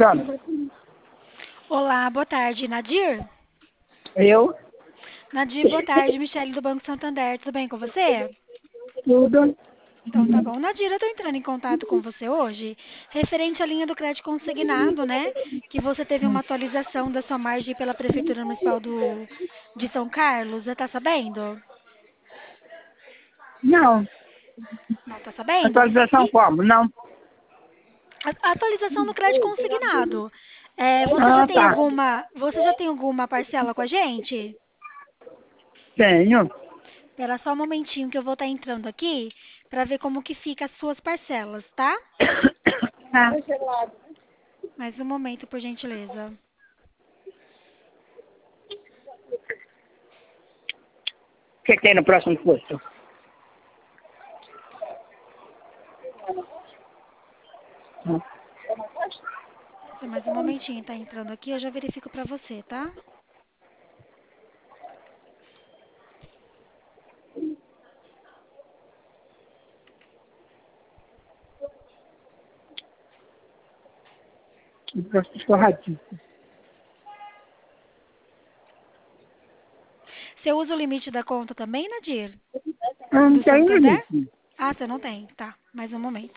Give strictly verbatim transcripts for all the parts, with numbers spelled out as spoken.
Dona, Olá, boa tarde, Nadir? eu, Nadir, boa tarde, Michele do Banco Santander, tudo bem com você? tudo. Então tá bom. Nadir, eu tô entrando em contato com você hoje, referente à linha do crédito consignado, né? Que você teve uma atualização da sua margem pela Prefeitura Municipal do, de São Carlos, você tá sabendo? Não, Não tá sabendo? atualização E como? Não. a a atualização do crédito consignado. É, você já Ah, tem tá. alguma, você já tem alguma parcela com a gente? Tenho. Espera só um momentinho que eu vou estar entrando aqui para ver como que fica as suas parcelas, tá? Ah, Mais um momento, por gentileza. o que que tem no próximo posto? Só mais um momentinho, tá entrando aqui, eu já verifico para você, tá? No próximo escorradinho. Você usa o limite da conta também, Nadir? Eu não Do tenho Santander? limite. Ah, você não tem. Tá, mais um momento.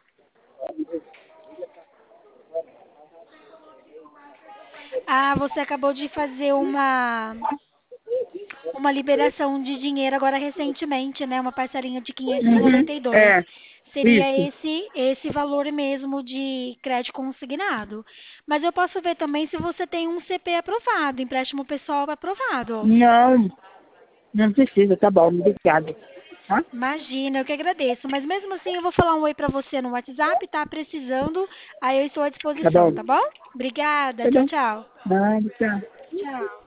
Ah, você acabou de fazer uma uma liberação de dinheiro agora recentemente, né? Uma parcelinha de quinhentos e Uhum. noventa e dois. É, Seria isso. esse esse valor mesmo de crédito consignado. Mas eu posso ver também se você tem um C P aprovado, empréstimo pessoal aprovado. Não, não precisa, tá bom, obrigado. Tá? Imagina, eu que agradeço. Mas mesmo assim eu vou falar um oi pra você no WhatsApp, tá precisando? Aí eu estou à Tá disposição, bom. tá bom? Obrigada, Tá tchau, bom. tchau. Nada, tchau. Tchau.